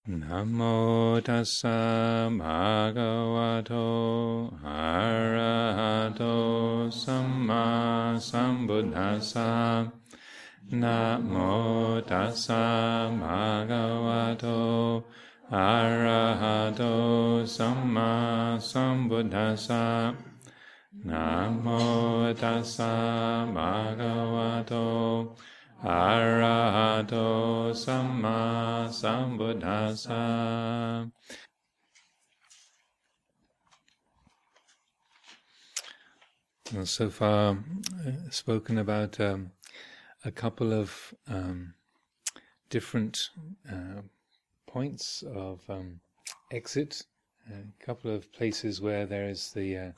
Namo tassa bhagavato arahato samma sambuddhassa. Namo tassa bhagavato arahato samma sambuddhassa. Namo tassa bhagavato arahato samma sambuddhassa. Well, so far spoken about a couple of different points of exit, a couple of places where there is the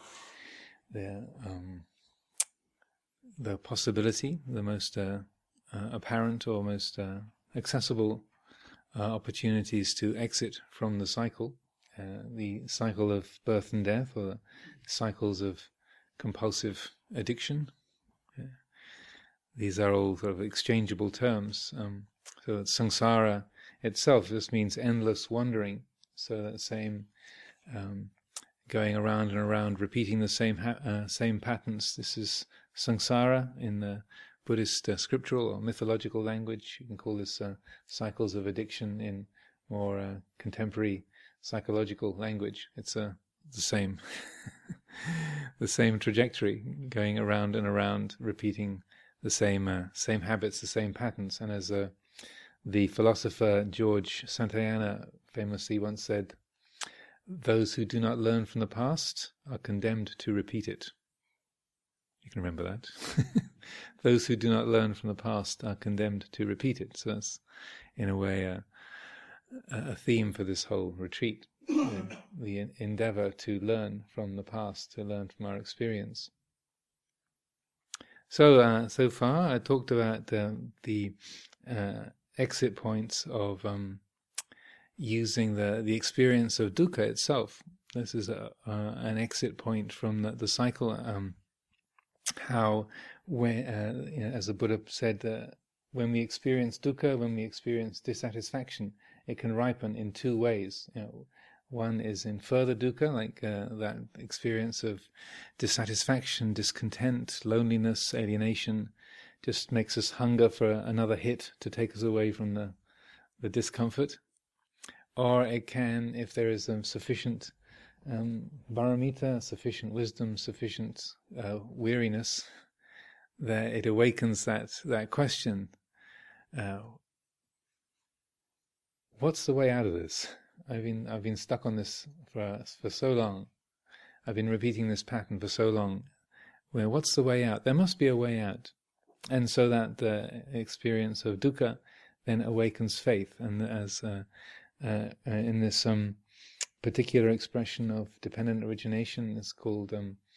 possibility, the most apparent or most accessible opportunities to exit from the cycle of birth and death, or the cycles of compulsive addiction. These are all sort of exchangeable terms. So that samsara itself just means endless wandering. So that same going around and around, repeating the same patterns. This is samsara in the Buddhist scriptural or mythological language. You can call this cycles of addiction in more contemporary psychological language. It's the same, the same trajectory, going around and around, repeating the same habits, the same patterns. And as the philosopher George Santayana famously once said, "Those who do not learn from the past are condemned to repeat it." You can remember that. Those who do not learn from the past are condemned to repeat it. So that's, in a way, a theme for this whole retreat. The endeavor to learn from the past, to learn from our experience. So far I talked about the exit points of using the experience of dukkha itself. This is an exit point from the cycle. How, as the Buddha said, when we experience dukkha, when we experience dissatisfaction, it can ripen in two ways. One is in further dukkha, like that experience of dissatisfaction, discontent, loneliness, alienation, just makes us hunger for another hit to take us away from the discomfort. Or it can, if there is sufficient paramita, sufficient wisdom, sufficient weariness, that it awakens that question: what's the way out of this? I've been stuck on this for so long. I've been repeating this pattern for so long. Well, what's the way out? There must be a way out. And so that experience of dukkha then awakens faith, and as in this particular expression of dependent origination is called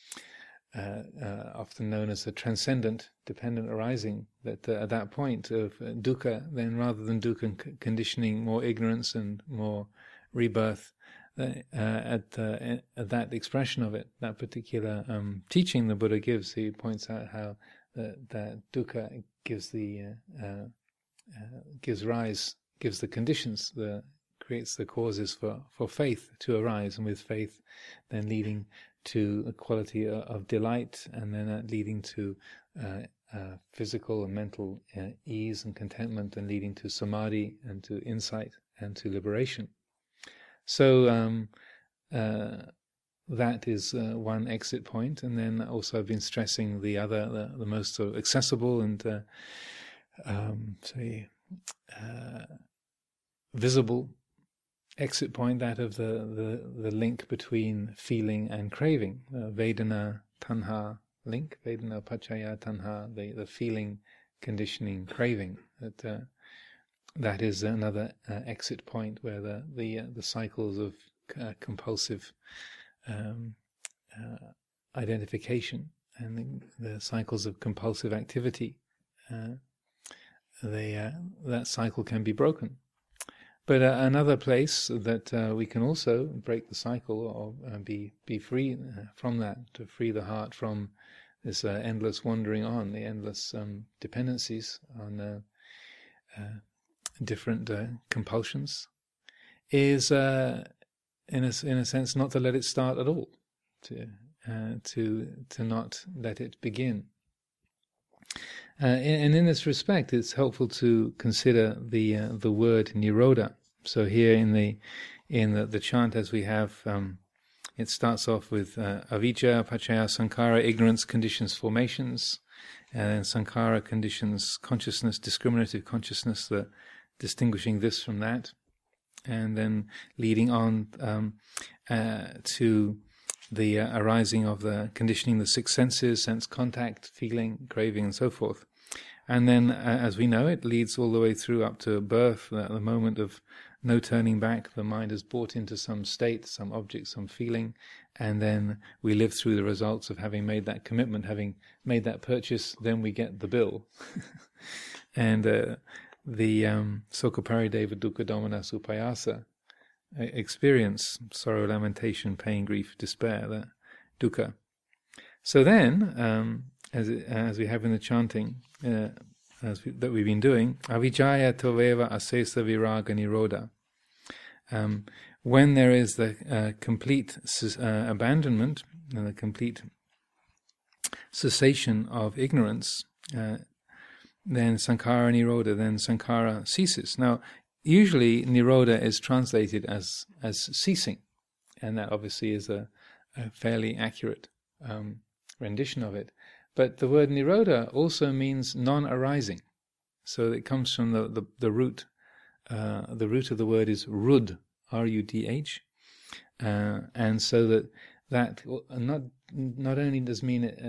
often known as a transcendent dependent arising, that at that point of dukkha, then rather than dukkha conditioning more ignorance and more rebirth, at that expression of it, that particular teaching the Buddha gives, he points out how that dukkha gives gives the conditions, creates the causes for faith to arise, and with faith then leading to a quality of delight, and then that leading to physical and mental ease and contentment, and leading to samadhi and to insight and to liberation. So that is one exit point. And then also I've been stressing the other, the most sort of accessible and visible exit point, that of the link between feeling and craving, Vedana Tanha link, Vedana Paccaya Tanha, the feeling, conditioning, craving. That is another exit point where the cycles of compulsive identification and the cycles of compulsive activity, that cycle can be broken. But another place that we can also break the cycle or be free from that, to free the heart from this endless wandering on, the endless dependencies on different compulsions, is in a sense not to let it start at all, to not let it begin. And in this respect, it's helpful to consider the word nirodha. So here in the chant, as we have, it starts off with avijja, paccaya, sankhara, ignorance conditions formations, and then sankhara conditions consciousness, discriminative consciousness, distinguishing this from that, and then leading on to the arising of the conditioning, the six senses, sense contact, feeling, craving, and so forth. And then, as we know, it leads all the way through up to birth, the moment of no turning back. The mind is brought into some state, some object, some feeling, and then we live through the results of having made that commitment, having made that purchase. Then we get the bill, and the Sokha Parideva Dukkha Domana Supayasa experience, sorrow, lamentation, pain, grief, despair, the dukkha. So then, as we have in the chanting that we've been doing, avijjaya toveva asesa viraga nirodha. When there is the complete abandonment and the complete cessation of ignorance, then sankhara nirodha, then sankhara ceases. Now, usually nirodha is translated as ceasing, and that obviously is a fairly accurate rendition of it. But the word nirodha also means non-arising. So it comes from the root. The root of the word is rudh, R-U-D-H, and so that not only does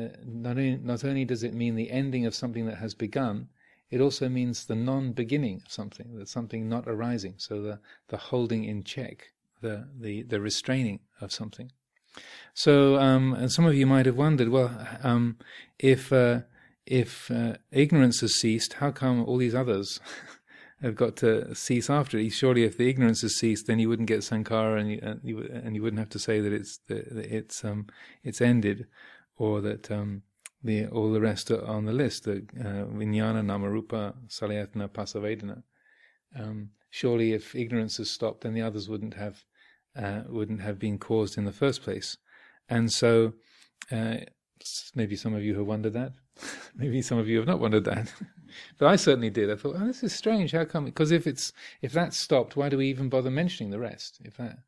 it mean the ending of something that has begun, it also means the non-beginning of something, that's something not arising. So the holding in check, the restraining of something. So, and some of you might have wondered, well, if ignorance has ceased, how come all these others have got to cease after it? Surely, if the ignorance has ceased, then you wouldn't get sankhara, and you wouldn't have to say that it's ended, or that all the rest are on the list, the vijnana, namarupa, salayatana, pasavedana. Surely, if ignorance has stopped, then the others wouldn't have been caused in the first place. And so, maybe some of you have wondered that. Maybe some of you have not wondered that. But I certainly did. I thought, this is strange. How come? Because if that's stopped, why do we even bother mentioning the rest?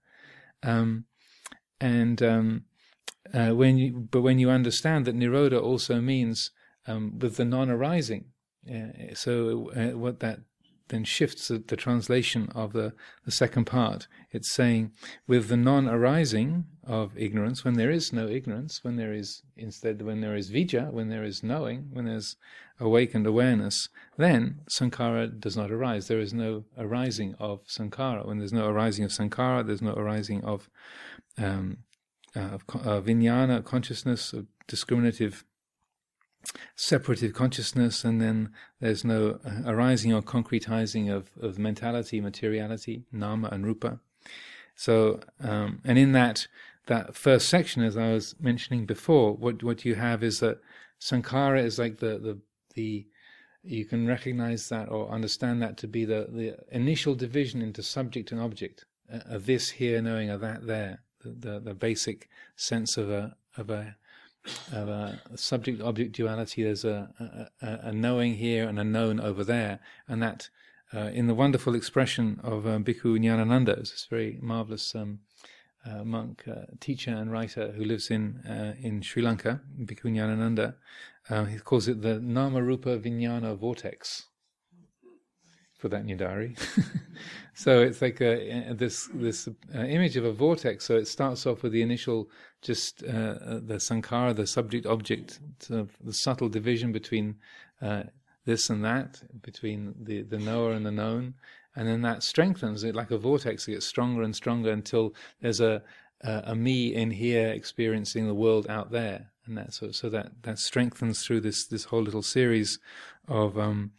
When you understand that nirodha also means with the non-arising, what that then shifts the translation of the second part. It's saying with the non-arising of ignorance, when there is no ignorance, when there is vijja, when there is knowing, when there's awakened awareness, then sankhara does not arise. There is no arising of sankhara. When there's no arising of sankhara, there's no arising of vijnana, consciousness, of discriminative, separative consciousness, and then there's no arising or concretizing of mentality, materiality, nama and rupa. So, and in that first section, as I was mentioning before, what you have is that sankhara is like the you can recognize that or understand that to be the initial division into subject and object, of this here knowing, of that there, the basic sense of a subject-object duality. There's a knowing here and a known over there, and that in the wonderful expression of Bhikkhu Nyanananda, this very marvelous monk, teacher and writer who lives in Sri Lanka, Bhikkhu Nyanananda, he calls it the Nama-Rupa Vijnana vortex. Put that in your diary. So it's like this image of a vortex. So it starts off with the initial, just the sankhara, the subject-object, the subtle division between this and that, between the knower and the known, and then that strengthens it like a vortex. It gets stronger and stronger until there's a me in here experiencing the world out there, and that so that strengthens through this whole little series of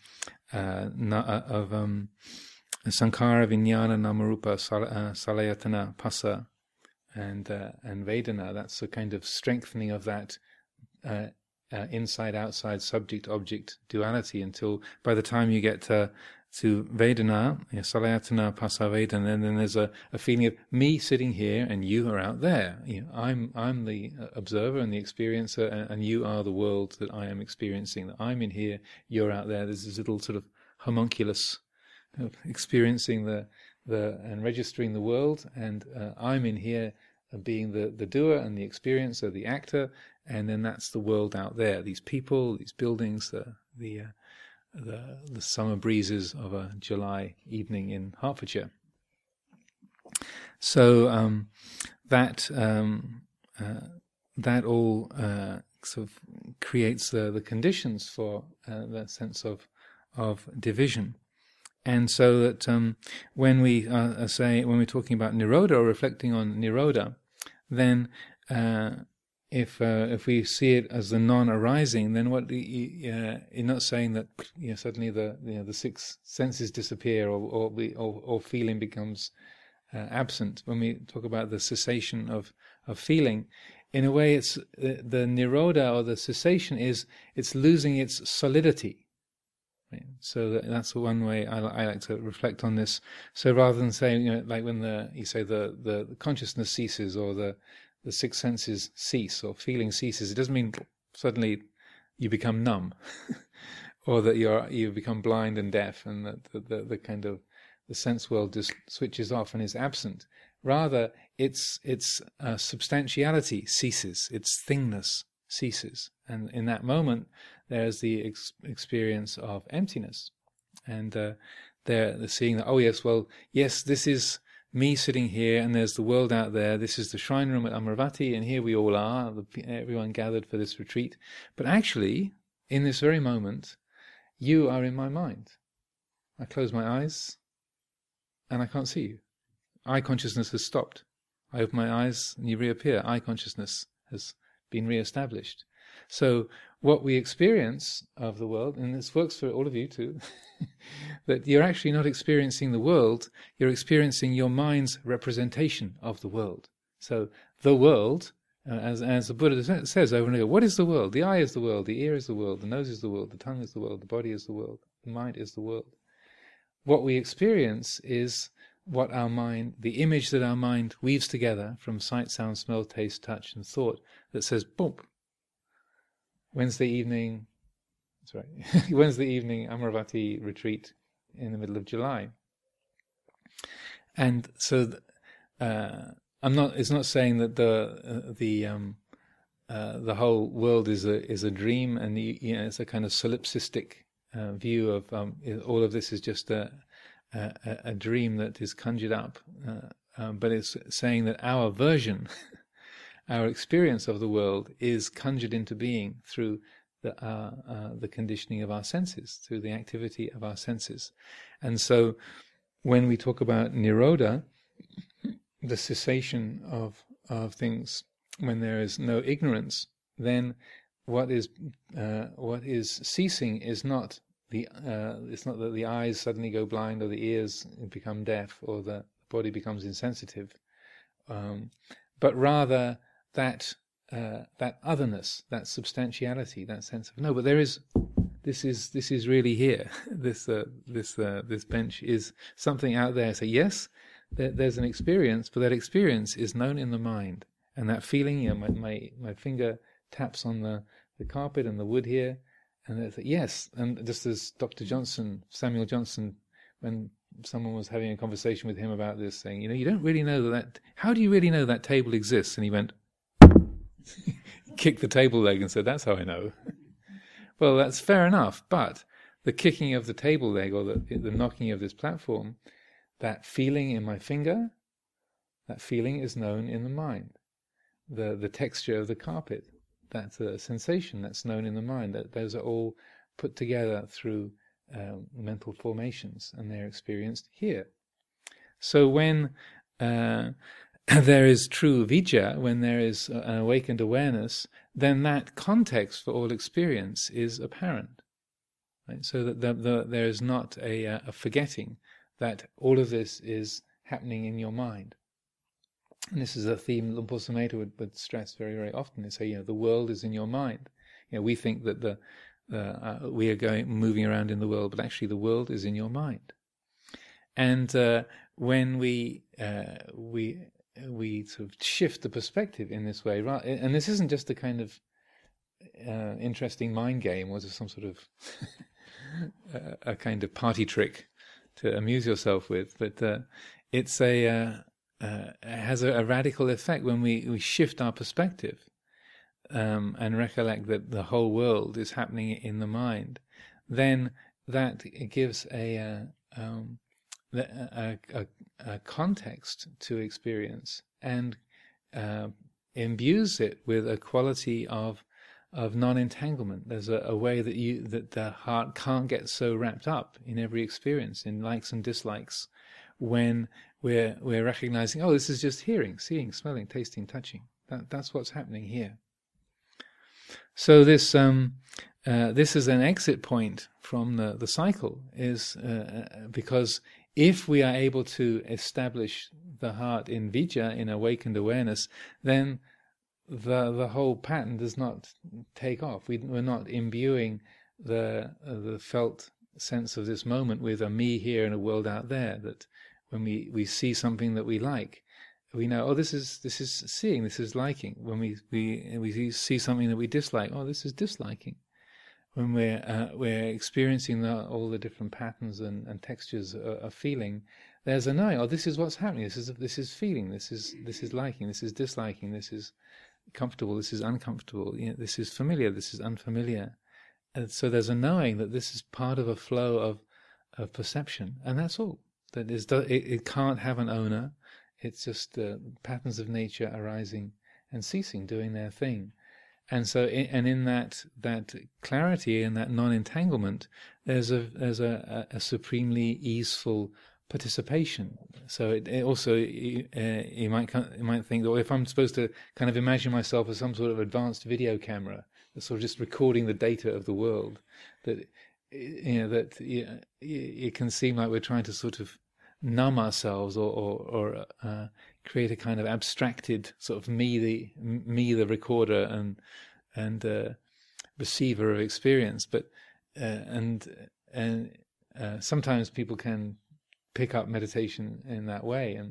sankhara, vijnana, namarupa, salayatana, pasa, and vedana. That's a kind of strengthening of that inside-outside, subject-object duality, until by the time you get to to Vedana, Salayatana, Pasavedana, and then there's a feeling of me sitting here and you are out there. I'm the observer and the experiencer, and you are the world that I am experiencing. That I'm in here, you're out there. There's this little sort of homunculus of experiencing the and registering the world, and I'm in here being the doer and the experiencer, the actor, and then that's the world out there. These people, these buildings, the summer breezes of a July evening in Hertfordshire. So that all sort of creates the conditions for that sense of division. And so that when we're talking about Nirodha or reflecting on Nirodha, then if we see it as the non-arising, then you're not saying that suddenly the six senses disappear or feeling becomes absent. When we talk about the cessation of feeling, in a way, it's the Nirodha or the cessation it's losing its solidity. Right? So that's one way I like to reflect on this. So rather than saying like when the consciousness ceases or the six senses cease or feeling ceases, it doesn't mean suddenly you become numb or that you become blind and deaf and that the kind of the sense world just switches off and is absent. Rather, its substantiality ceases, its thingness ceases, and in that moment there's the experience of emptiness, and they're seeing that, oh yes, this is me sitting here, and there's the world out there. This is the shrine room at Amaravati, and here we all are, everyone gathered for this retreat. But actually, in this very moment, you are in my mind. I close my eyes, and I can't see you. Eye consciousness has stopped. I open my eyes, and you reappear. Eye consciousness has been re-established. So what we experience of the world, and this works for all of you too, that you're actually not experiencing the world, you're experiencing your mind's representation of the world. So the world, as the Buddha says over and over, what is the world? The eye is the world, the ear is the world, the nose is the world, the tongue is the world, the body is the world, the mind is the world. What we experience is what our mind, the image that our mind weaves together from sight, sound, smell, taste, touch, and thought, that says, boom, Wednesday evening, Amaravati retreat in the middle of July. And so, it's not saying that the whole world is a dream, and it's a kind of solipsistic view of all of this is just a dream that is conjured up, but it's saying that our version, our experience of the world, is conjured into being through the conditioning of our senses, through the activity of our senses. And so when we talk about Nirodha, the cessation of things, when there is no ignorance, then what is ceasing is not it's not that the eyes suddenly go blind or the ears become deaf or the body becomes insensitive, but rather that otherness, that substantiality, that sense of no, but this is really here. This bench is something out there. So yes, there's an experience, but that experience is known in the mind, and that feeling. My finger taps on the carpet and the wood here, and yes, and just as Samuel Johnson, when someone was having a conversation with him about this, saying, you don't really know that. How do you really know that table exists? And he went, kicked the table leg and said, "That's how I know." Well, that's fair enough, but the kicking of the table leg or the knocking of this platform, that feeling in my finger, that feeling is known in the mind. The texture of the carpet, that's a sensation that's known in the mind. That those are all put together through mental formations, and they're experienced here. So when there is true vijja, when there is an awakened awareness, then that context for all experience is apparent. Right? So that there is not a forgetting that all of this is happening in your mind. And this is a theme Luang Por Sumedho would stress very, very often. They say, the world is in your mind. We think that we are moving around in the world, but actually the world is in your mind. And when we sort of shift the perspective in this way, right? And this isn't just a kind of interesting mind game or some sort of a kind of party trick to amuse yourself with, but it's it has a radical effect when we shift our perspective and recollect that the whole world is happening in the mind. Then that gives a context to experience and imbues it with a quality of non-entanglement. There's a way that the heart can't get so wrapped up in every experience, in likes and dislikes, when we're recognizing, oh, this is just hearing, seeing, smelling, tasting, touching. That's what's happening here. So this is an exit point from the cycle, is because if we are able to establish the heart in vijja, in awakened awareness, then the whole pattern does not take off. We're not imbuing the felt sense of this moment with a me here and a world out there. That when we see something that we like, we know, oh, this is seeing, this is liking. When we see something that we dislike, oh, this is disliking. When we're experiencing all the different patterns and textures of feeling, there's a knowing, oh, this is what's happening. This is feeling. This is liking. This is disliking. This is comfortable. This is uncomfortable. This is familiar. This is unfamiliar. And so there's a knowing that this is part of a flow of perception, and that's all. That is, it can't have an owner. It's just patterns of nature arising and ceasing, doing their thing. And so, in that clarity and that non-entanglement, there's a supremely easeful participation. So it also, you might think that, well, if I'm supposed to kind of imagine myself as some sort of advanced video camera that's sort of just recording the data of the world, that it can seem like we're trying to sort of numb ourselves or create a kind of abstracted sort of me the recorder and receiver of experience. But sometimes people can pick up meditation in that way,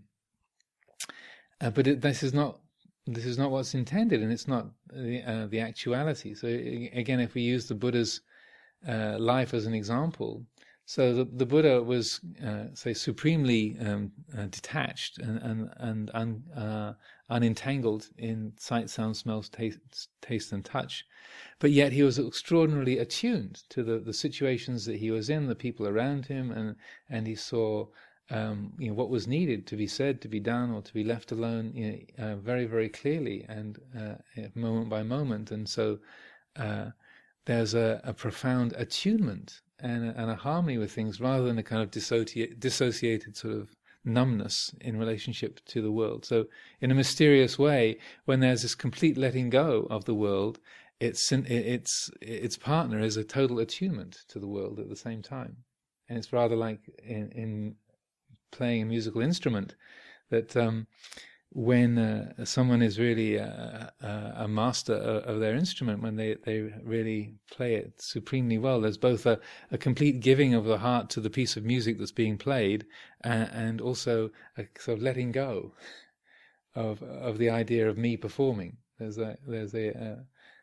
but this is not what's intended, and it's not the actuality. So again, if we use the Buddha's life as an example, so the Buddha was, say, supremely detached and unentangled in sight, sound, smells, taste, and touch, but yet he was extraordinarily attuned to the situations that he was in, the people around him, and he saw what was needed to be said, to be done, or to be left alone, very, very clearly and moment by moment. And so there's a profound attunement and a harmony with things, rather than a kind of dissociated sort of numbness in relationship to the world. So in a mysterious way, when there's this complete letting go of the world, its partner is a total attunement to the world at the same time. And it's rather like in playing a musical instrument, that when someone is really a master of their instrument, when they really play it supremely well, there's both a complete giving of the heart to the piece of music that's being played, and also a sort of letting go of the idea of me performing. The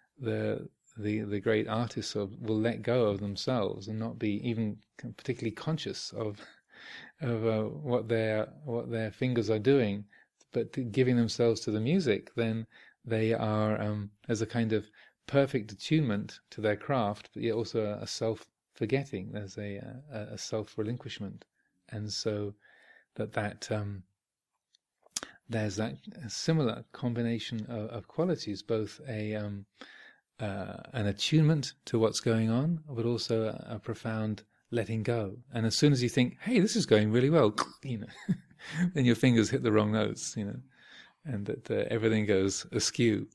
great artists will let go of themselves and not be even particularly conscious of what their fingers are doing, but giving themselves to the music. Then they are as a kind of perfect attunement to their craft, but yet also a self-forgetting. There's a self-relinquishment, and so that there's that similar combination of qualities, both an attunement to what's going on, but also a profound letting go. And as soon as you think, hey, this is going really well, then your fingers hit the wrong notes, and that everything goes askew.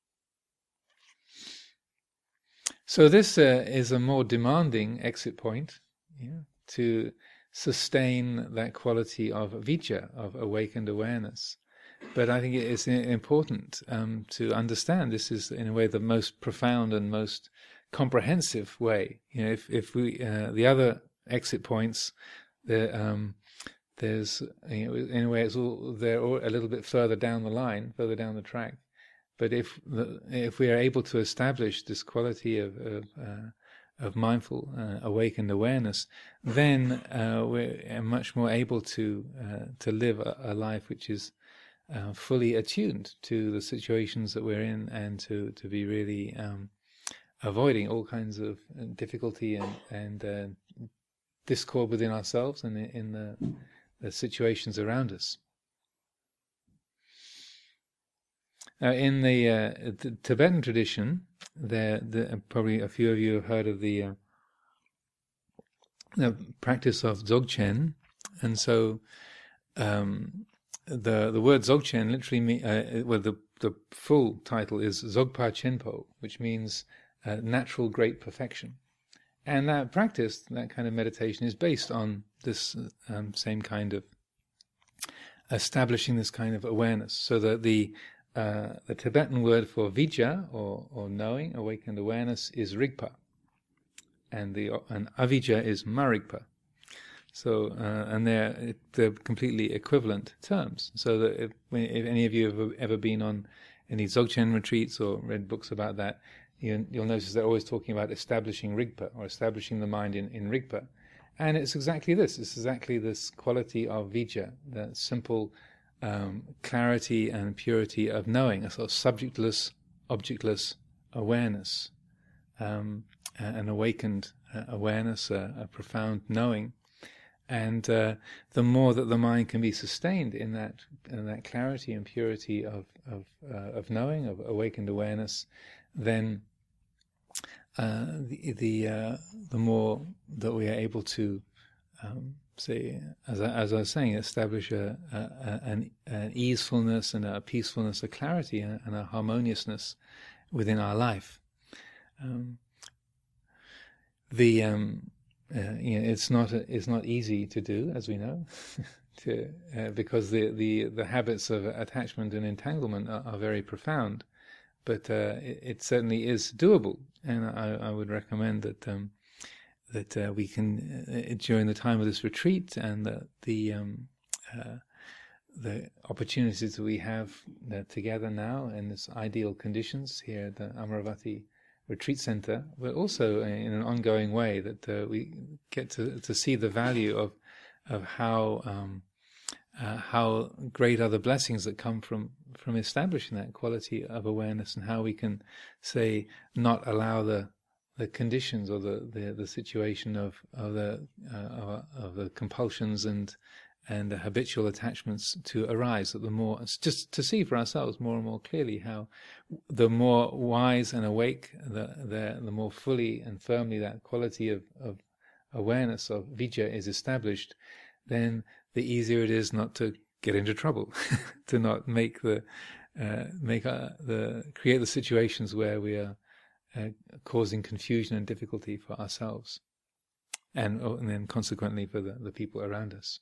So this is a more demanding exit point, to sustain that quality of vijja, of awakened awareness. But I think it is important to understand this is, in a way, the most profound and most comprehensive way. If we the other exit points, there's in a way they're all a little bit further down the line, further down the track. But if we are able to establish this quality of mindful, awakened awareness, then we're much more able to live a life which is fully attuned to the situations that we're in, and to be really avoiding all kinds of difficulty and discord within ourselves and in the situations around us. In the Tibetan tradition, probably a few of you have heard of the practice of Dzogchen, and so the word Dzogchen literally the full title is Dzogpa Chenpo, which means natural great perfection, and that practice, that kind of meditation, is based on this same kind of establishing this kind of awareness, so that the Tibetan word for vijja, or knowing, awakened awareness, is rigpa, and avijja is marigpa. So, and they're completely equivalent terms. So that if any of you have ever been on any Dzogchen retreats or read books about that, you'll notice they're always talking about establishing rigpa, or establishing the mind in rigpa. And it's exactly this. It's exactly this quality of vijja, the simple clarity and purity of knowing, a sort of subjectless, objectless awareness, an awakened awareness, a profound knowing. And the more that the mind can be sustained in that clarity and purity of knowing, of awakened awareness, then the more that we are able to say, as I was saying, establish an easefulness and a peacefulness, a clarity and a harmoniousness within our life. It's not easy to do, as we know, because the habits of attachment and entanglement are very profound. But it certainly is doable, and I would recommend that we can, during the time of this retreat and the opportunities that we have together now in this ideal conditions here at the Amaravati Retreat Center, but also in an ongoing way, that we get to see the value of how great are the blessings that come from establishing that quality of awareness, and how we can, say, not allow the conditions or the situation of the compulsions and the habitual attachments to arise. That the more, just to see for ourselves more and more clearly how the more wise and awake, the more fully and firmly that quality of awareness of vijja is established, then the easier it is not to get into trouble, to not create the situations where we are causing confusion and difficulty for ourselves, and then consequently for the people around us.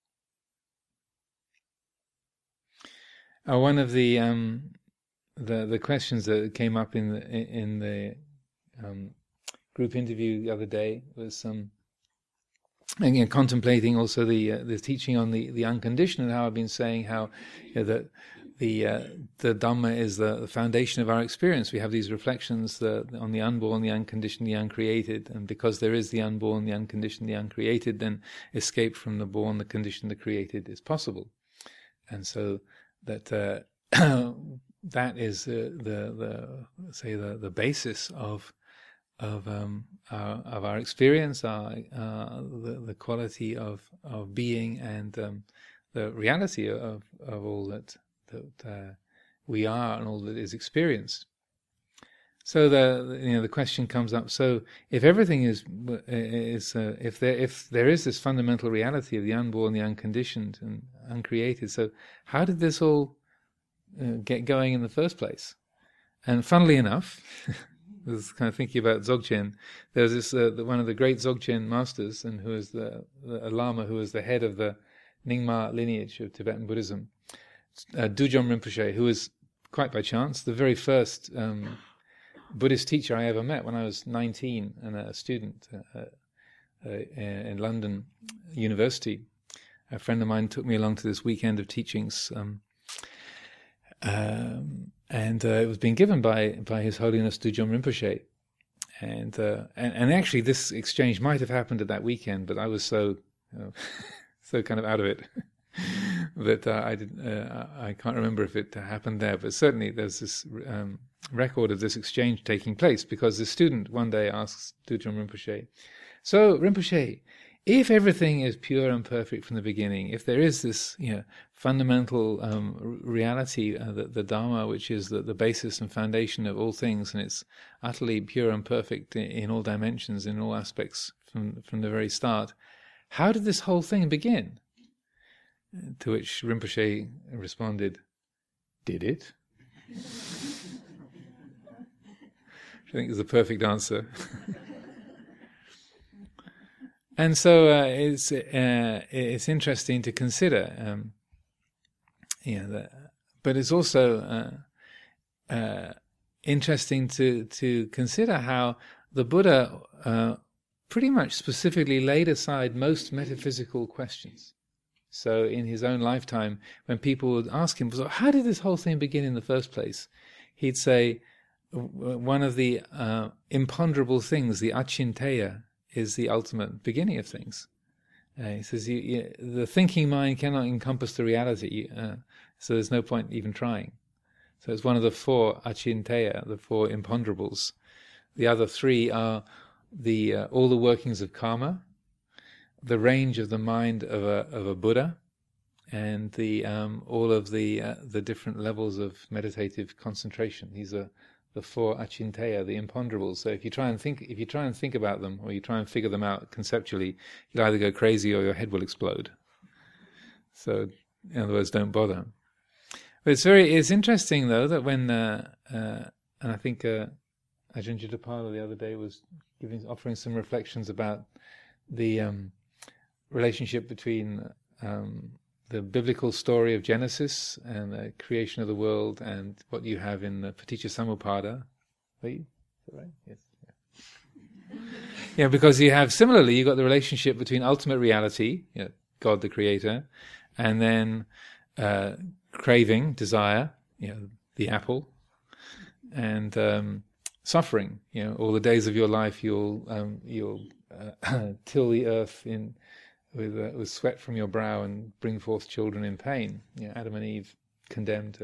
One of the questions that came up in the group interview the other day was again, contemplating also the teaching on the unconditioned, and how I've been saying how that the Dhamma is the foundation of our experience. We have these reflections on the unborn, the unconditioned, the uncreated, and because there is the unborn, the unconditioned, the uncreated, then escape from the born, the conditioned, the created is possible. And so that that is the basis of our experience, the quality of being, and the reality of all that we are and all that is experienced. So the question comes up. So if everything is if there is this fundamental reality of the unborn, the unconditioned, and uncreated, so how did this all get going in the first place? And funnily enough, I was kind of thinking about Dzogchen. There's this one of the great Dzogchen masters, and who is a Lama who was the head of the Nyingma lineage of Tibetan Buddhism, Dujom Rinpoche, who was, quite by chance, the very first Buddhist teacher I ever met when I was 19 and a student in London University. A friend of mine took me along to this weekend of teachings, and it was being given by His Holiness Dudjom Rinpoche. And actually, this exchange might have happened at that weekend, but I was so kind of out of it that I can't remember if it happened there. But certainly, there's this record of this exchange taking place, because the student one day asks Dudjom Rinpoche, "So, Rinpoche, if everything is pure and perfect from the beginning, if there is this fundamental reality, the Dharma, which is the basis and foundation of all things, and it's utterly pure and perfect in all dimensions, in all aspects from the very start, how did this whole thing begin?" To which Rinpoche responded, "Did it?" Which I think is the perfect answer. And so it's interesting to consider, but it's also interesting to consider how the Buddha pretty much specifically laid aside most metaphysical questions. So in his own lifetime, when people would ask him, "So how did this whole thing begin in the first place?" he'd say, one of the imponderable things, the Achinteya, is the ultimate beginning of things. He says, the thinking mind cannot encompass the reality, so there's no point even trying. So it's one of the four Achinteya, the four imponderables. The other three are all the workings of karma, the range of the mind of a Buddha, and all of the different levels of meditative concentration. These are the four Achinteya, the imponderables. So if you try and think about them, or you try and figure them out conceptually, you'll either go crazy or your head will explode. So, in other words, don't bother. But it's interesting though that when and I think Ajahn Jitapala the other day was offering some reflections about the relationship between the biblical story of Genesis and the creation of the world and what you have in the Paticca Samuppada. Is that right? Yes. Yeah, because you've got the relationship between ultimate reality, God the Creator, and then craving, desire, the apple, and suffering. All the days of your life you'll till the earth with sweat from your brow and bring forth children in pain. Adam and Eve condemned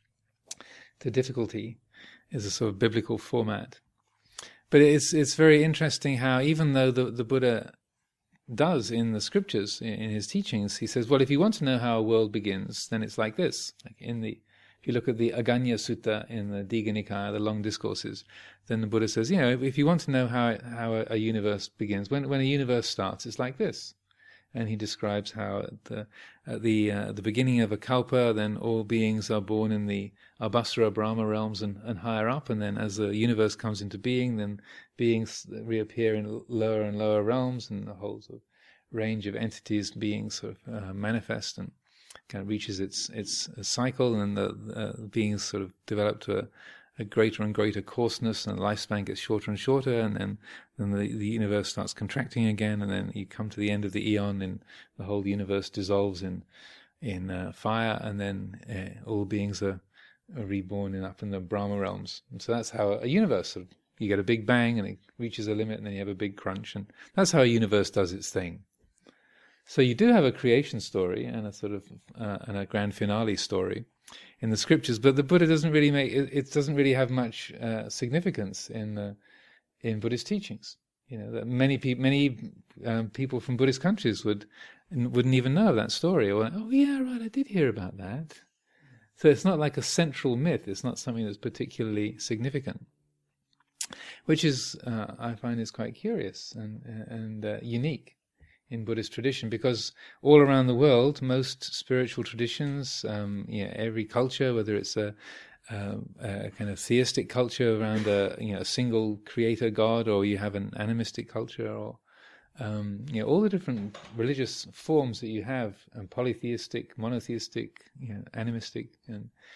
to difficulty is a sort of biblical format. But it's very interesting how even though the Buddha does in the scriptures, in his teachings, he says, well, if you want to know how a world begins, then it's like this. If you look at the Aganya Sutta in the Digha Nikaya, the long discourses, then the Buddha says, if you want to know how a universe begins, when a universe starts, it's like this. And he describes how at the beginning of a kalpa, then all beings are born in the Abhasara Brahma realms and higher up, and then as the universe comes into being, then beings reappear in lower and lower realms, and the whole sort of range of entities, beings sort of manifest and kind of reaches its cycle, and the beings sort of develop to a greater and greater coarseness, and the lifespan gets shorter and shorter, and then the universe starts contracting again, and then you come to the end of the eon, and the whole universe dissolves in fire, and then all beings are reborn up in the Brahma realms. And so that's how a universe you get a big bang, and it reaches a limit, and then you have a big crunch, and that's how a universe does its thing. So you do have a creation story and a sort of and a grand finale story in the scriptures, but the Buddha doesn't really doesn't really have much significance in Buddhist teachings. That many people from Buddhist countries wouldn't even know of that story, or oh yeah, right, I did hear about that. So it's not like a central myth. It's not something that's particularly significant, which is I find is quite curious and unique in Buddhist tradition, because all around the world, most spiritual traditions, every culture, whether it's a kind of theistic culture around a single creator God, or you have an animistic culture, or all the different religious forms that you have, and polytheistic, monotheistic, animistic, and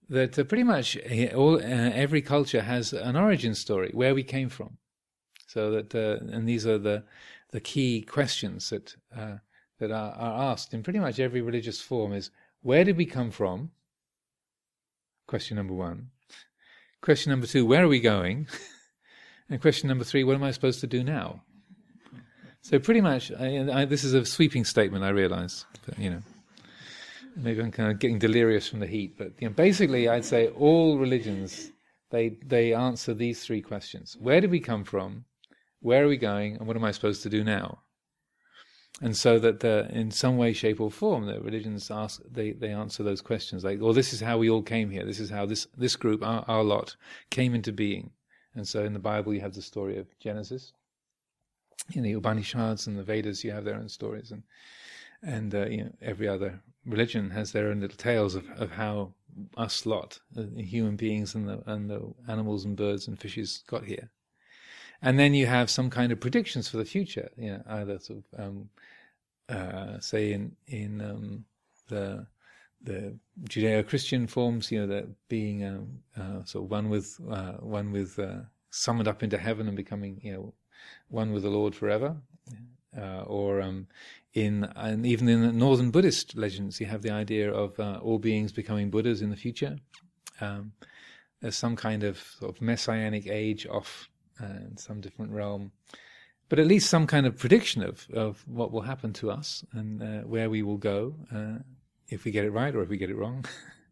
that pretty much every culture has an origin story, where we came from. So that, and these are the key questions that are asked in pretty much every religious form: is where did we come from? Question number one. Question number two: where are we going? And question number three: what am I supposed to do now? So pretty much, this is a sweeping statement, I realise, but maybe I'm kind of getting delirious from the heat. But basically, I'd say all religions they answer these three questions: where did we come from? Where are we going? And what am I supposed to do now? And so that in some way, shape, or form, the religions they answer those questions. Like, well, this is how we all came here. This is how this group, our lot, came into being. And so in the Bible, you have the story of Genesis. In the Upanishads and the Vedas, you have their own stories, and every other religion has their own little tales of how us lot, the human beings and the animals and birds and fishes, got here. And then you have some kind of predictions for the future, either sort of, say in the Judeo-Christian forms, that being sort of one with summoned up into heaven and becoming, one with the Lord forever, or and even in the northern Buddhist legends, you have the idea of all beings becoming Buddhas in the future. There's some kind of sort of messianic age off in some different realm, but at least some kind of prediction of what will happen to us and where we will go if we get it right or if we get it wrong.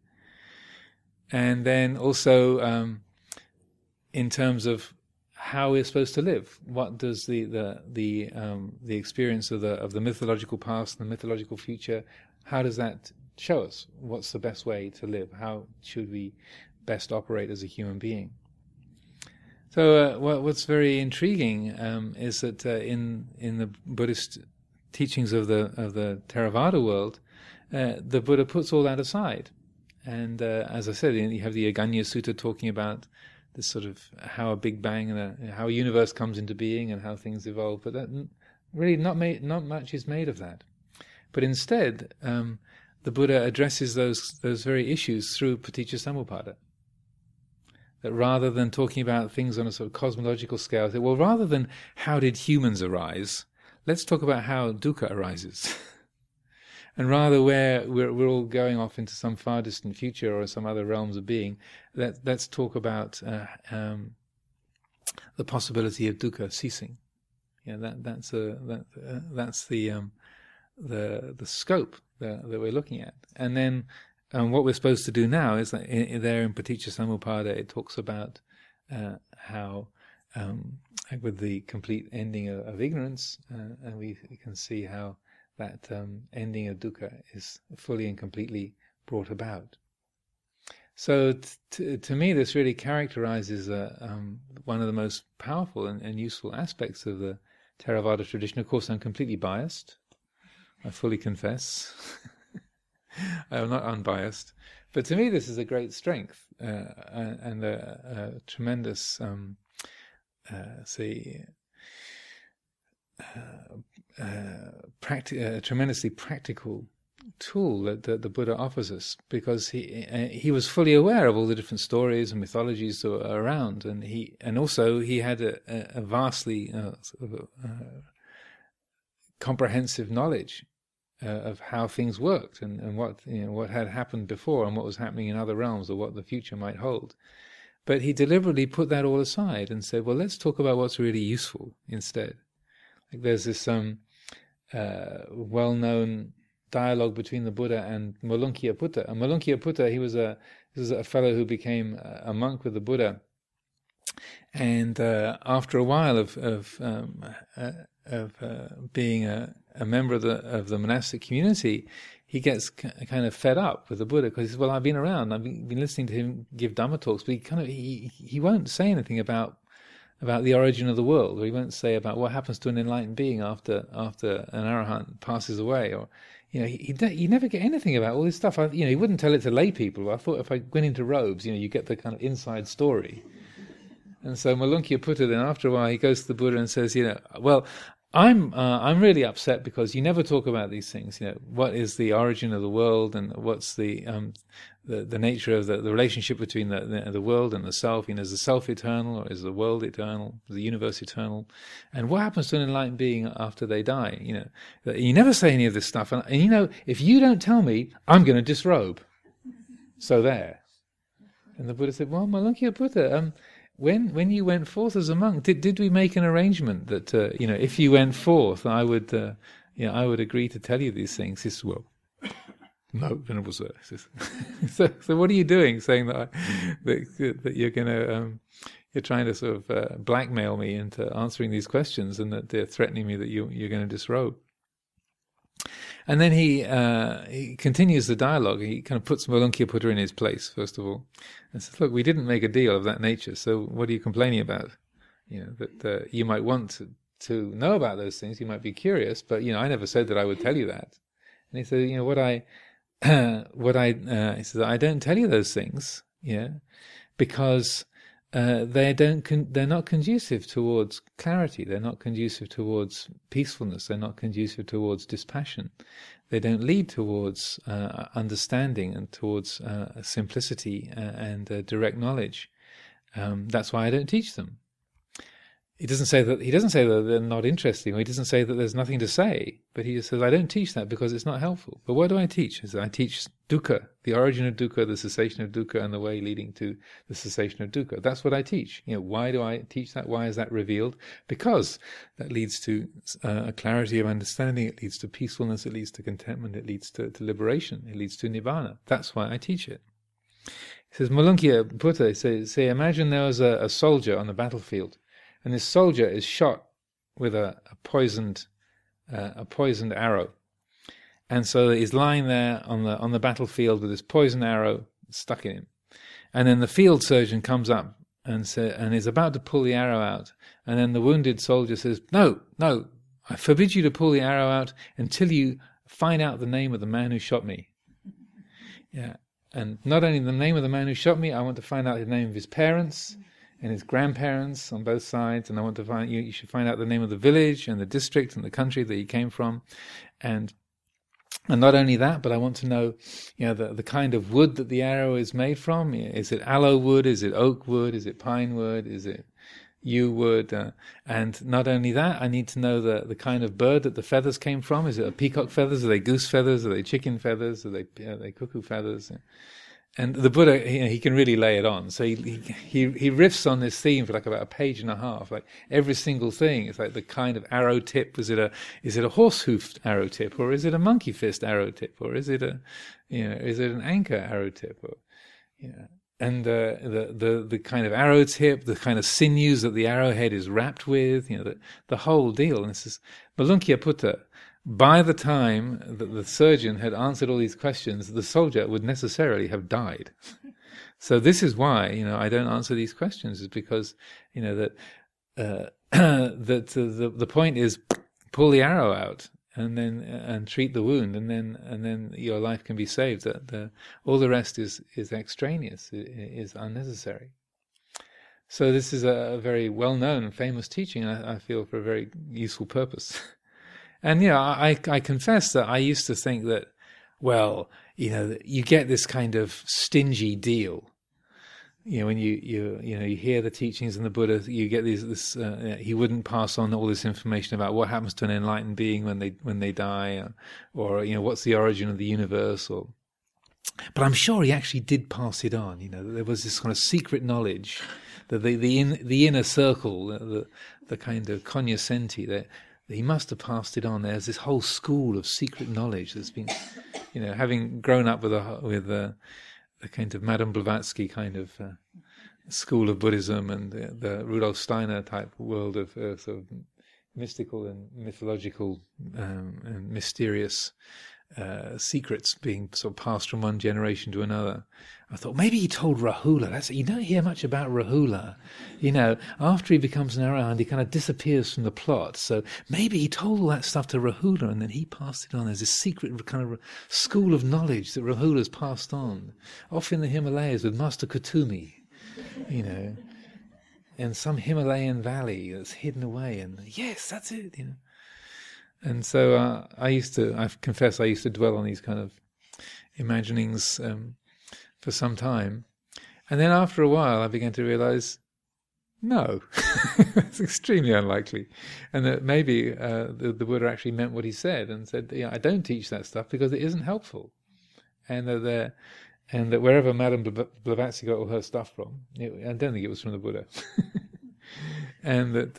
And then also in terms of how we're supposed to live, what does the experience of the mythological past and the mythological future, how does that show us what's the best way to live? How should we best operate as a human being? So what's very intriguing is that in the Buddhist teachings of the Theravada world, the Buddha puts all that aside. And as I said, you have the Aganya Sutta talking about this sort of how a Big Bang and how a universe comes into being and how things evolve. But that really not much is made of that. But instead, the Buddha addresses those very issues through Paticcasamuppada. That rather than talking about things on a sort of cosmological scale, well, rather than how did humans arise, let's talk about how dukkha arises. And rather where we're all going off into some far distant future or some other realms of being, let's talk about the possibility of dukkha ceasing. That's the scope that we're looking at. And then what we're supposed to do now is that there in Paticcasamuppada it talks about how with the complete ending of ignorance, and we can see how that ending of dukkha is fully and completely brought about. So to me this really characterizes one of the most powerful and useful aspects of the Theravada tradition. Of course I'm completely biased, I fully confess. I am not unbiased, but to me this is a great strength and a tremendous, tremendously practical tool that the Buddha offers us, because he was fully aware of all the different stories and mythologies that were around, and also he had a vastly comprehensive knowledge of how things worked and what had happened before and what was happening in other realms or what the future might hold. But he deliberately put that all aside and said, well, let's talk about what's really useful instead. Like there's this well-known dialogue between the Buddha and Molunkyaputta. And Molunkyaputta, he was a fellow who became a monk with the Buddha. And after a while of being a member of the monastic community, he gets kind of fed up with the Buddha, because he says, well, I've been around, I've been listening to him give Dhamma talks, but he won't say anything about the origin of the world, or he won't say about what happens to an enlightened being after an arahant passes away, or you never get anything about all this stuff. He wouldn't tell it to lay people. I thought if I went into robes, you get the kind of inside story. And so Molunkyaputta then, after a while, he goes to the Buddha and says, well, I'm really upset because you never talk about these things. What is the origin of the world, and what's the nature of the relationship between the world and the self? Is the self eternal, or is the world eternal? Is the universe eternal? And what happens to an enlightened being after they die? You never say any of this stuff. And if you don't tell me, I'm going to disrobe. So there. And the Buddha said, "Well, Malunkhya Buddha, when you went forth as a monk, did we make an arrangement that if you went forth, I would agree to tell you these things?" He says, "Well, no, Venerable Sir." So what are you doing, saying that you're going to you're trying to sort of blackmail me into answering these questions, and that they're threatening me that you're going to disrobe? And then he continues the dialogue. He kind of puts Malunkhya Buddha in his place, first of all, and says, "Look, we didn't make a deal of that nature, so what are you complaining about? That you might want to know about those things, you might be curious, but I never said that I would tell you that." And he said, he says, "I don't tell you those things, because they're not conducive towards clarity. They're not conducive towards peacefulness. They're not conducive towards dispassion. They don't lead towards understanding and towards simplicity and direct knowledge. That's why I don't teach them." He doesn't say that they're not interesting, or he doesn't say that there's nothing to say, but he just says, "I don't teach that because it's not helpful." But what do I teach? He says, "I teach dukkha, the origin of dukkha, the cessation of dukkha, and the way leading to the cessation of dukkha. That's what I teach." Why do I teach that? Why is that revealed? Because that leads to a clarity of understanding. It leads to peacefulness. It leads to contentment. It leads to liberation. It leads to nibbana. That's why I teach it. He says, "Malunkhya Buddha, say, imagine there was a soldier on the battlefield, and this soldier is shot with a poisoned arrow, and so he's lying there on the battlefield with this poisoned arrow stuck in him. And then the field surgeon comes up and is about to pull the arrow out, and then the wounded soldier says, "No, I forbid you to pull the arrow out until you find out the name of the man who shot me. Yeah, and not only the name of the man who shot me, I want to find out the name of his parents and his grandparents on both sides, and I want to find you should find out the name of the village and the district and the country that he came from, and not only that, but I want to know, the kind of wood that the arrow is made from. Is it aloe wood? Is it oak wood? Is it pine wood? Is it yew wood? And not only that, I need to know the kind of bird that the feathers came from. Is it a peacock feathers? Are they goose feathers? Are they chicken feathers? Are they cuckoo feathers?" And the Buddha, he can really lay it on. So he riffs on this theme for like about a page and a half. Like every single thing, it's like the kind of arrow tip. Is it a horse-hoofed arrow tip, or is it a monkey fist arrow tip, or is it an anchor arrow tip, or and the kind of arrow tip, the kind of sinews that the arrowhead is wrapped with, the whole deal. And this is Malunkhya Buddha. By the time that the surgeon had answered all these questions, the soldier would necessarily have died. So this is why, I don't answer these questions, is because, that the point is pull the arrow out and treat the wound, and then your life can be saved. That all the rest is extraneous, is unnecessary. So this is a very well-known and famous teaching, and I feel for a very useful purpose. And I confess that I used to think that, well, you get this kind of stingy deal. When you hear the teachings in the Buddha, you get this. He wouldn't pass on all this information about what happens to an enlightened being when they die, or what's the origin of the universe. But I'm sure he actually did pass it on. There was this kind of secret knowledge, that the inner circle, the kind of cognoscenti that. He must have passed it on. There's this whole school of secret knowledge that's been, having grown up with the kind of Madame Blavatsky kind of school of Buddhism, and the Rudolf Steiner type world of sort of mystical and mythological and mysterious secrets being sort of passed from one generation to another. I thought maybe he told Rahula. You don't hear much about Rahula. After he becomes an arahant, he kind of disappears from the plot. So maybe he told all that stuff to Rahula, and then he passed it on. There's this secret kind of school of knowledge that Rahula's passed on, off in the Himalayas with Master Kutumi, in some Himalayan valley that's hidden away. And yes, that's it. And so I confess I used to dwell on these kind of imaginings for some time. And then after a while I began to realize, no, it's extremely unlikely. And that maybe the Buddha actually meant what he said and said, I don't teach that stuff because it isn't helpful. And that wherever Madame Blavatsky got all her stuff from, I don't think it was from the Buddha. And that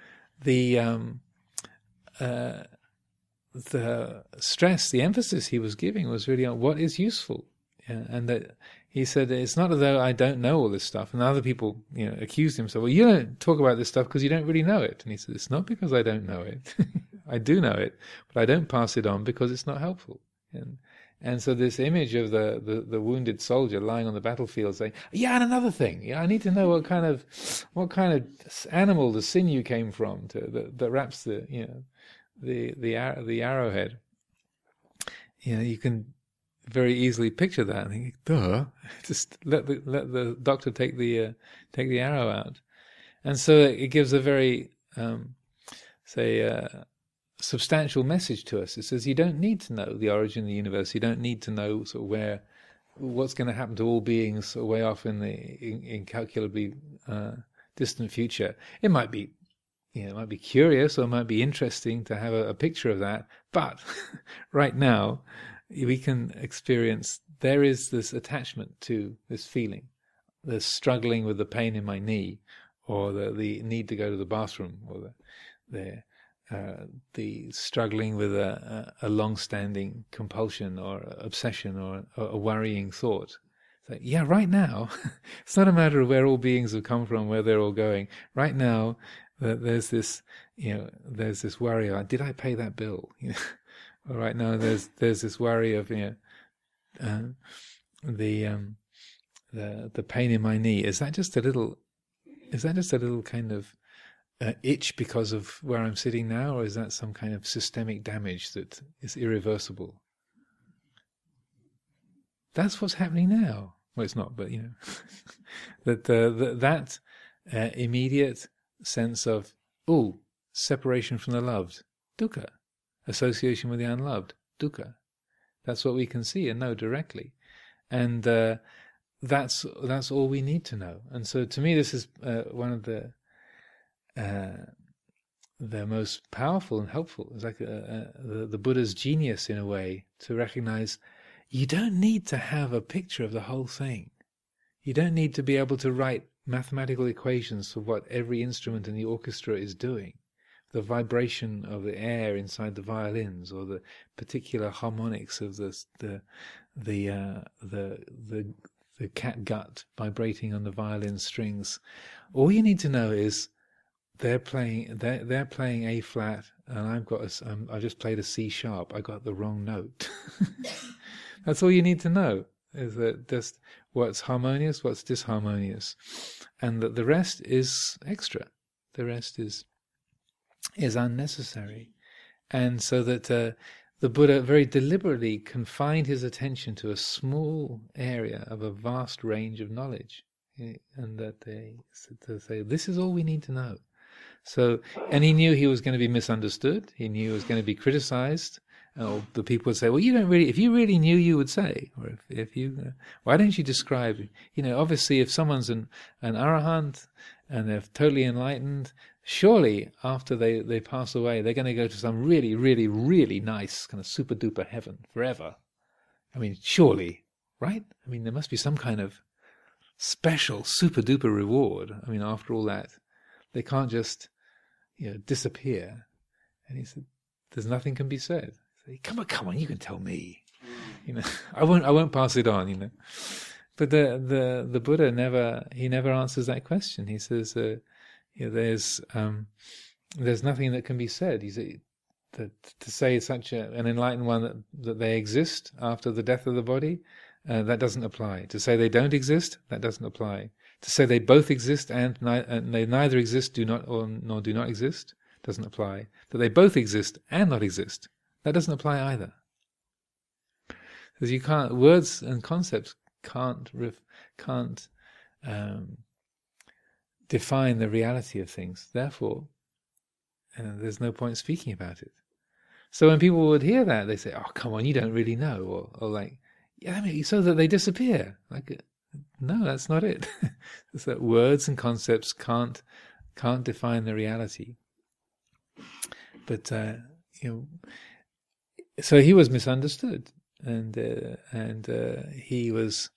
the stress, the emphasis he was giving was really on what is useful. And that he said, it's not as though I don't know all this stuff. And other people, accused him. So, well, you don't talk about this stuff because you don't really know it. And he said, it's not because I don't know it. I do know it, but I don't pass it on because it's not helpful. And so this image of the wounded soldier lying on the battlefield saying, and another thing, I need to know what kind of animal the sinew came from that wraps the arrowhead. You can very easily picture that and think, duh, just let the doctor take the arrow out. And so it gives a very substantial message to us. It says you don't need to know the origin of the universe. You don't need to know sort of what's going to happen to all beings sort of way off in the incalculably distant future. It might be, it might be curious or it might be interesting to have a picture of that. But right now, we can experience there is this attachment to this feeling, the struggling with the pain in my knee, or the need to go to the bathroom, or the struggling with a long-standing compulsion or obsession or a worrying thought. So, right now, it's not a matter of where all beings have come from, where they're all going. Right now, there's this worry of, did I pay that bill? Or right now, there's this worry of the pain in my knee. Is that just a little kind of itch because of where I'm sitting now, or is that some kind of systemic damage that is irreversible? That's what's happening now. Well, it's not, but that immediate sense of separation from the loved, dukkha, association with the unloved, dukkha. That's what we can see and know directly, and that's all we need to know. And so, to me, this is one of the most powerful and helpful. It's like the Buddha's genius, in a way, to recognize you don't need to have a picture of the whole thing. You don't need to be able to write mathematical equations for what every instrument in the orchestra is doing, the vibration of the air inside the violins, or the particular harmonics of the catgut vibrating on the violin strings. All you need to know is they're playing A flat, and I just played a C sharp. I got the wrong note. That's all you need to know, is that just what's harmonious, what's disharmonious, and that the rest is extra. The rest is unnecessary. And so that the Buddha very deliberately confined his attention to a small area of a vast range of knowledge, and that to say, this is all we need to know. So, and he knew he was going to be misunderstood. He knew he was going to be criticized. Or the people would say, well, you don't really, if you really knew, you would say, or if you, why don't you describe, obviously if someone's an arahant and they're totally enlightened, surely after they pass away, they're going to go to some really, really, really nice kind of super duper heaven forever. I mean, surely, right? I mean, there must be some kind of special super duper reward. I mean, after all that, they can't just, disappear. And he said, there's nothing can be said. Come on, you can tell me. I won't pass it on. But the Buddha never answers that question. He says, there's nothing that can be said. He said that to say such an enlightened one that they exist after the death of the body, that doesn't apply. To say they don't exist, that doesn't apply. To say they both exist and they neither exist, nor do not exist, doesn't apply. That they both exist and not exist, that doesn't apply either. Because you can't, words and concepts can't define the reality of things. Therefore, there's no point speaking about it. So when people would hear that, they say, "Oh, come on, you don't really know," or like, "Yeah, I mean, so that they disappear." Like, no, that's not it. It's that words and concepts can't define the reality. But so he was misunderstood, and he was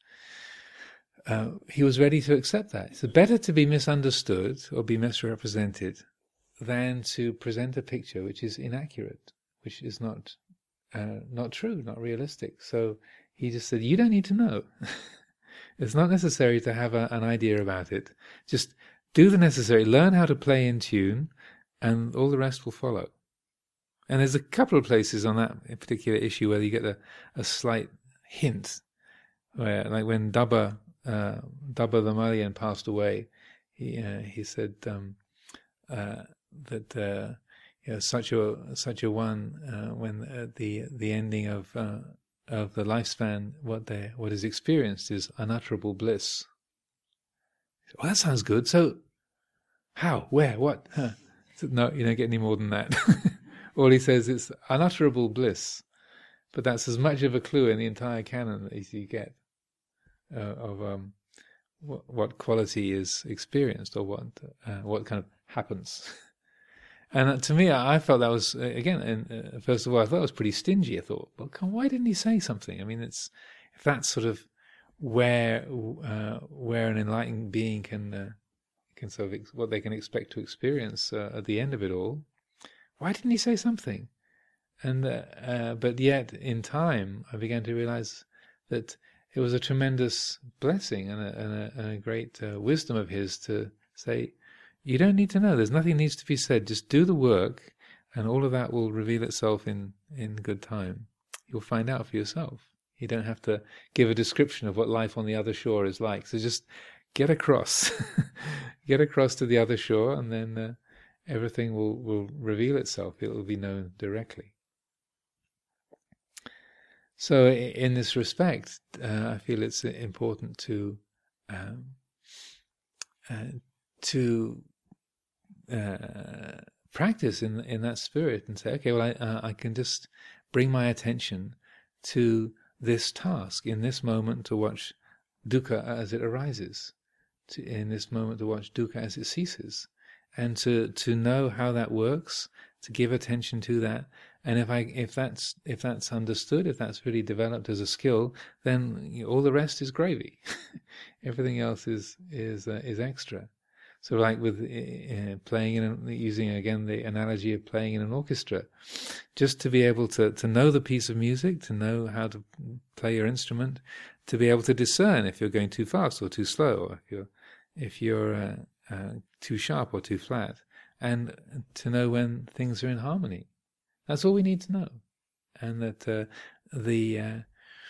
ready to accept that. It's better to be misunderstood or be misrepresented than to present a picture which is inaccurate, which is not true, not realistic. So he just said, "You don't need to know. It's not necessary to have an idea about it. Just do the necessary, learn how to play in tune, and all the rest will follow." And there's a couple of places on that particular issue where you get a slight hint, where, like when Dabba the Malian passed away, he said that such a one, when at the ending of the lifespan, what is experienced is unutterable bliss. Well, that sounds good. So how, where, what? So, no, you don't get any more than that. All he says is unutterable bliss, but that's as much of a clue in the entire canon as you get of what quality is experienced, or what kind of happens. And to me, I felt that was, again, first of all, I thought it was pretty stingy. I thought, well, why didn't he say something? I mean, if that's sort of where an enlightened being can sort of what they can expect to experience at the end of it all, why didn't he say something? And but yet, in time, I began to realize that it was a tremendous blessing and a great wisdom of his to say, you don't need to know. There's nothing needs to be said. Just do the work, and all of that will reveal itself in good time. You'll find out for yourself. You don't have to give a description of what life on the other shore is like. So just get across, get across to the other shore, and then everything will reveal itself. It will be known directly. So in this respect, I feel it's important to practice in that spirit and say, okay, well, I can just bring my attention to this task in this moment, to watch dukkha as it arises, in this moment to watch dukkha as it ceases, and to know how that works, to give attention to that. And if that's understood, if that's really developed as a skill, then all the rest is gravy. Everything else is extra. So, like with playing using again the analogy of playing in an orchestra, just to be able to know the piece of music, to know how to play your instrument, to be able to discern if you're going too fast or too slow, or if you're too sharp or too flat, and to know when things are in harmony. That's all we need to know, and that the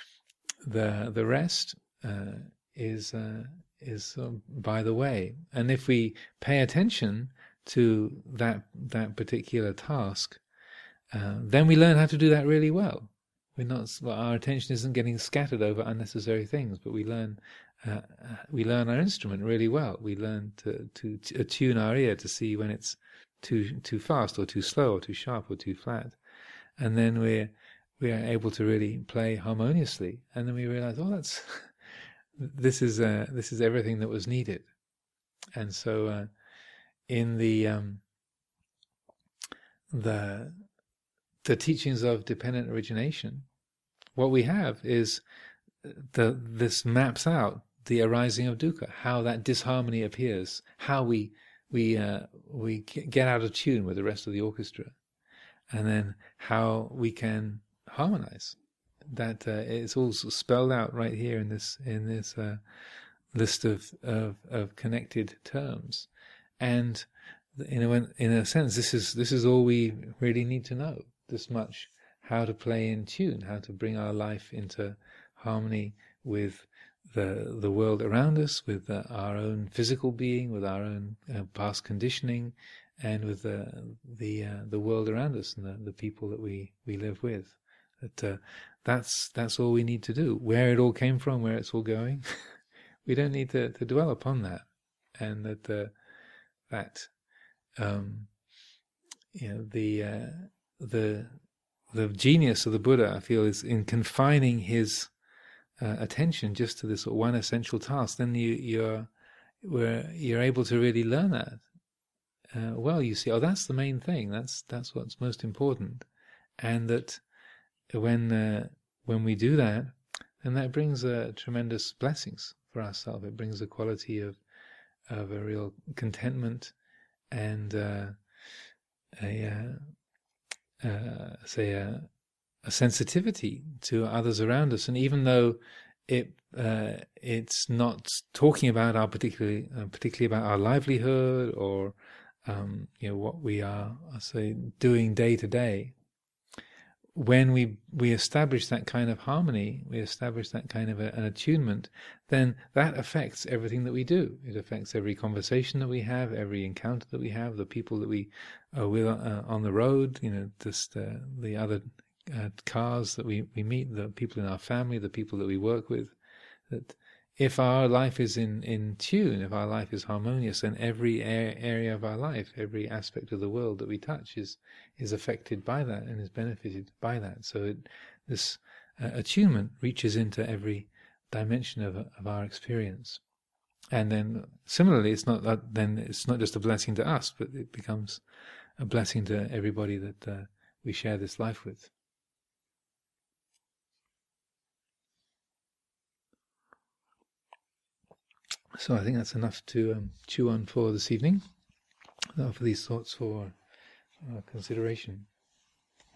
rest is by the way. And if we pay attention to that particular task, then we learn how to do that really well. Our attention isn't getting scattered over unnecessary things, but we learn our instrument really well. We learn to attune our ear to see when it's too fast or too slow or too sharp or too flat, and then we are able to really play harmoniously. And then we realize, this is everything that was needed. And so in the teachings of dependent origination, what we have is this maps out the arising of dukkha, how that disharmony appears, how we get out of tune with the rest of the orchestra, and then how we can harmonize. That it's all spelled out right here in this list of connected terms, and in a sense, this is all we really need to know. This much, how to play in tune, how to bring our life into harmony with the world around us, with our own physical being, with our own past conditioning, and with the world around us and the people that we live with. That's all we need to do. Where it all came from, where it's all going, we don't need to dwell upon that. And the the genius of the Buddha, I feel, is in confining his attention just to this one essential task. Then you're able to really learn that. Well, you see, that's the main thing. That's what's most important, and that when we do that, then that brings tremendous blessings for ourselves. It brings a quality of a real contentment and a sensitivity to others around us. And even though it's not talking about our particularly about our livelihood or what we are, doing day to day, when we establish that kind of harmony, we establish that kind of an attunement, then that affects everything that we do. It affects every conversation that we have, every encounter that we have, the people that we are with on the road, just the other cars that we meet, the people in our family, the people that we work with. That if our life is in tune, if our life is harmonious, then every area of our life, every aspect of the world that we touch is affected by that and is benefited by that. So this attunement reaches into every dimension of our experience. And then similarly, it's not just a blessing to us, but it becomes a blessing to everybody that we share this life with. So I think that's enough to chew on for this evening. For these thoughts for consideration.